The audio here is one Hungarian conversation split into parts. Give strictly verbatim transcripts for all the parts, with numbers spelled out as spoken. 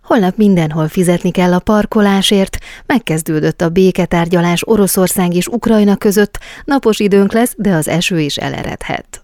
Holnap mindenhol fizetni kell a parkolásért, megkezdődött a béketárgyalás Oroszország és Ukrajna között, napos időnk lesz, de az eső is eleredhet.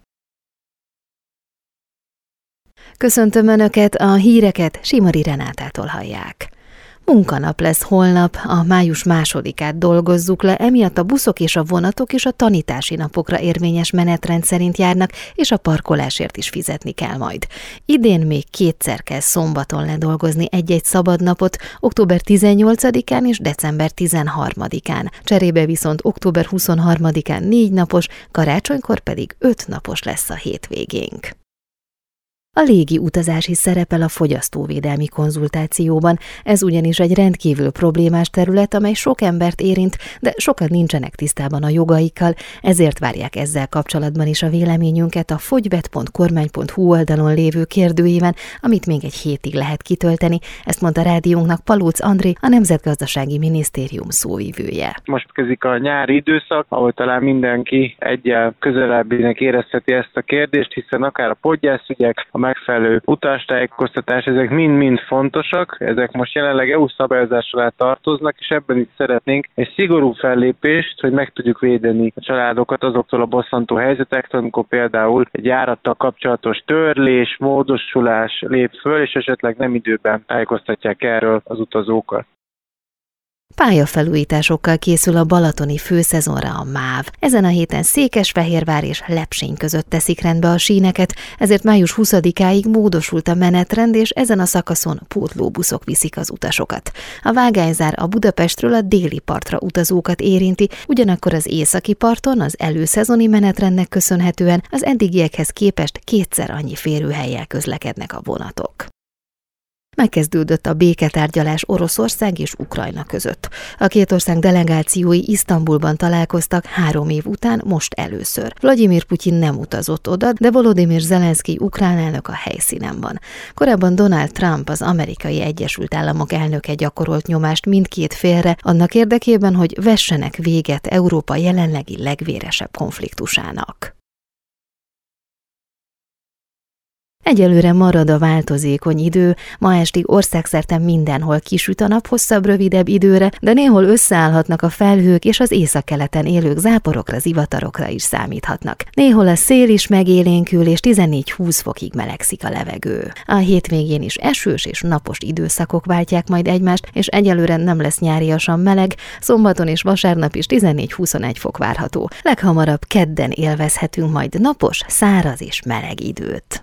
Köszöntöm Önöket, a híreket Simari Renátától hallják. Munkanap lesz holnap, a május másodikát dolgozzuk le, emiatt a buszok és a vonatok is a tanítási napokra érvényes menetrend szerint járnak, és a parkolásért is fizetni kell majd. Idén még kétszer kell szombaton ledolgozni egy-egy szabadnapot, október tizennyolcadikán és december tizenharmadikán. Cserébe viszont október huszonharmadikán négy napos, karácsonykor pedig öt napos lesz a hétvégénk. A légi utazás is szerepel a fogyasztóvédelmi konzultációban, ez ugyanis egy rendkívül problémás terület, amely sok embert érint, de sokan nincsenek tisztában a jogaikkal, ezért várják ezzel kapcsolatban is a véleményünket a fogyvet pont kormány pont hu oldalon lévő kérdőíven, amit még egy hétig lehet kitölteni, ezt mondta rádiónknak Palóc André, a Nemzetgazdasági Minisztérium szóvivője. Most kezdik a nyári időszak, ahol talán mindenki egyel közelebbinek érezheti ezt a kérdést, hiszen akár a podgyászügyek, a megfelelő utastájékoztatás, ezek mind-mind fontosak, ezek most jelenleg é u szabályozás alá tartoznak, és ebben is szeretnénk egy szigorú fellépést, hogy meg tudjuk védeni a családokat azoktól a bosszantó helyzetektől, amikor például egy járattal kapcsolatos törlés, módosulás lép föl, és esetleg nem időben tájékoztatják erről az utazókat. Pályafelújításokkal készül a balatoni főszezonra a MÁV. Ezen a héten Székesfehérvár és Lepsény között teszik rendbe a síneket, ezért május huszadikáig módosult a menetrend, és ezen a szakaszon pótlóbuszok viszik az utasokat. A vágányzár a Budapestről a déli partra utazókat érinti, ugyanakkor az északi parton az előszezoni menetrendnek köszönhetően az eddigiekhez képest kétszer annyi férőhellyel közlekednek a vonatok. Megkezdődött a béketárgyalás Oroszország és Ukrajna között. A két ország delegációi Isztambulban találkoztak három év után, most először. Vladimir Putyin nem utazott oda, de Volodymyr Zelenszkij ukrán elnök a helyszínen van. Korábban Donald Trump, az Amerikai Egyesült Államok elnöke gyakorolt nyomást mindkét félre, annak érdekében, hogy vessenek véget Európa jelenlegi legvéresebb konfliktusának. Egyelőre marad a változékony idő, ma estig országszerte mindenhol kisüt a nap hosszabb-rövidebb időre, de néhol összeállhatnak a felhők, és az északkeleten élők záporokra, zivatarokra is számíthatnak. Néhol a szél is megélénkül, és tizennégy-húsz fokig melegszik a levegő. A hétvégén is esős és napos időszakok váltják majd egymást, és egyelőre nem lesz nyáriasan meleg, szombaton és vasárnap is tizennégy-huszonegy fok várható. Leghamarabb kedden élvezhetünk majd napos, száraz és meleg időt.